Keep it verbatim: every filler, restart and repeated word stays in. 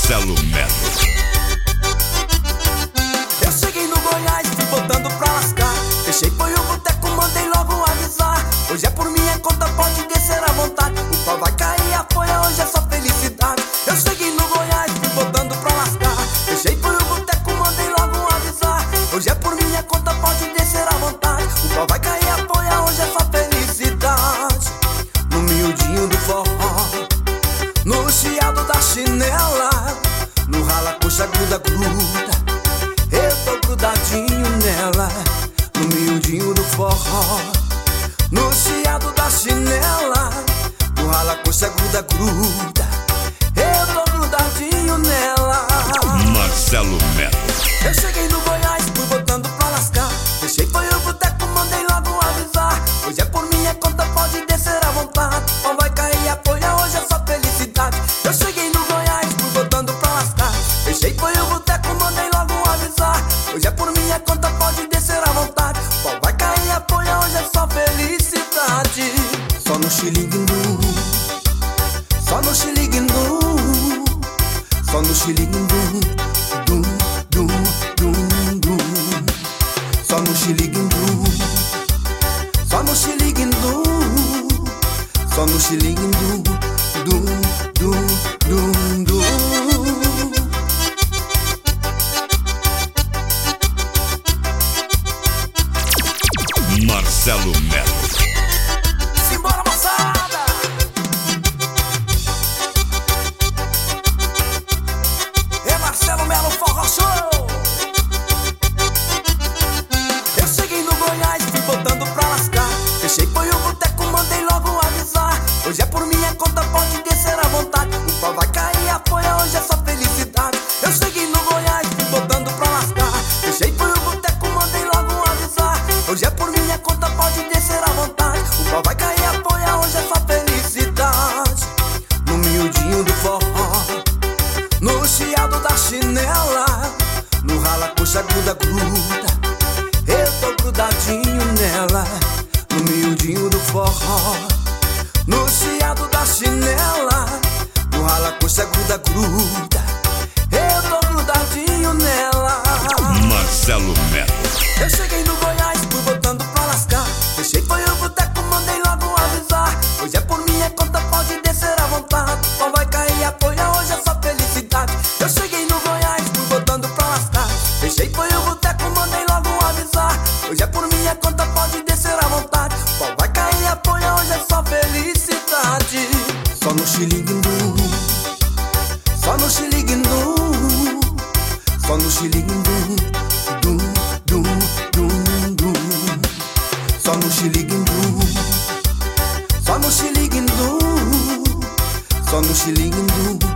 Marcelo Melo. Eu cheguei no Goiás, fui botando pra lascar. Fechei, foi o boteco, mandei logo avisar. Hoje é por minha conta, pode descer à vontade. O pau vai cair, apoia, hoje é só felicidade. Eu cheguei no Goiás, fui botando pra lascar. Fechei, foi o boteco, mandei logo avisar. Hoje é por minha conta, pode descer à vontade. O pau vai cair, apoia, hoje é só felicidade. No miudinho do forró, no chiado da chinela, no rala, coxa, gruda, gruda, eu tô grudadinho nela. No miudinho do forró, no chiado da chinela, no rala, coxa, gruda, gruda, eu tô grudadinho nela. Marcelo Melo. Eu cheguei no Goiás, fui botando pra lascar. Fechei, foi o boteco, mandei logo avisar. Hoje é por minha conta, pode descer à vontade. Pão vai cair, apoia, hoje é só felicidade. Eu cheguei no Goiás, fui botando pra lascar. Fechei, foi o boteco, mandei logo avisar. Hoje é por minha conta, pode descer à vontade. Pão vai cair, apoia, hoje é só felicidade. Só no xilinguindu, só no xilinguindu, só no xilinguindu, dum, dum, dum, dum. Só no xilinguindu, só no xilinguindu, só no xilinguindu, dum, dum, dum, dum. Marcelo Melo. Simbora, moçada! É Marcelo Melo Forró Show! Eu cheguei no Goiás, fui botando pra lascar. Fechei, foi o boteco, mandei logo avisar. Hoje é por minha conta, pode descer à vontade. O pau vai cair, apoia, hoje é só felicidade. Eu cheguei no Goiás, fui botando pra lascar. Fechei, foi o boteco, mandei logo avisar. Hoje é por minha conta, pode descer à vontade. O pau vai cair, apoia, hoje é só felicidade. No miudinho do forró, no chiado da chinela, no rala, coxa, gruda, gruda, eu tô grudadinho nela. No miudinho do forró, no chiado da chinela, no rala, coxa, gruda, gruda, eu tô grudadinho nela. Marcelo Melo. Eu cheguei no Goiás, fui botando pra lascar. Fechei, foi o boteco, mandei logo avisar. Hoje é por minha conta, pode descer à vontade. Pão vai cair, apoia, hoje é só felicidade. Eu cheguei no Goiás, fui botando pra lascar. Fechei, foi o boteco, mandei logo avisar. Hoje é por minha conta, pode descer à vontade. Pão vai cair, apoia, hoje é só felicidade. Só no xilinguindu, só no xilinguindu, só no xilinguindu, dum, dum, dum, dum. Só no xilinguindu, só no xilinguindu, só no xilinguindu,